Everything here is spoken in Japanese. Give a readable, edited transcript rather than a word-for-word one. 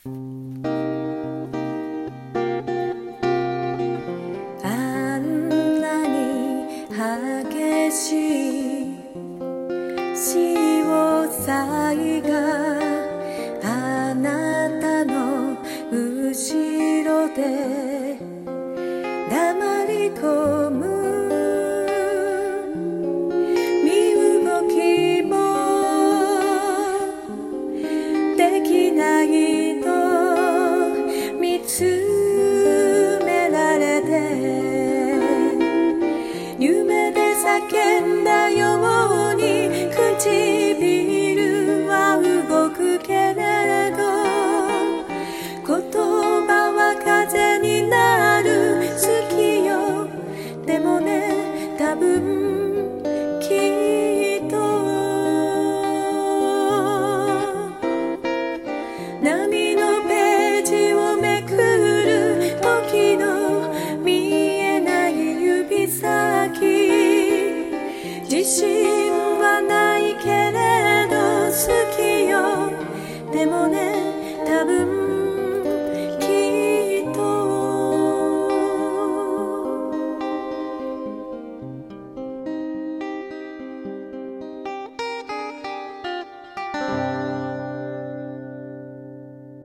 あんなに激しい潮騒があなたの後ろで黙り込む身動きもできないと見つめられて夢で叫んだように唇は動くけれど言葉は風になる好きよでもね多分きっと波のページをめくる時の見えない指先自信はないけれど好きよでもね多分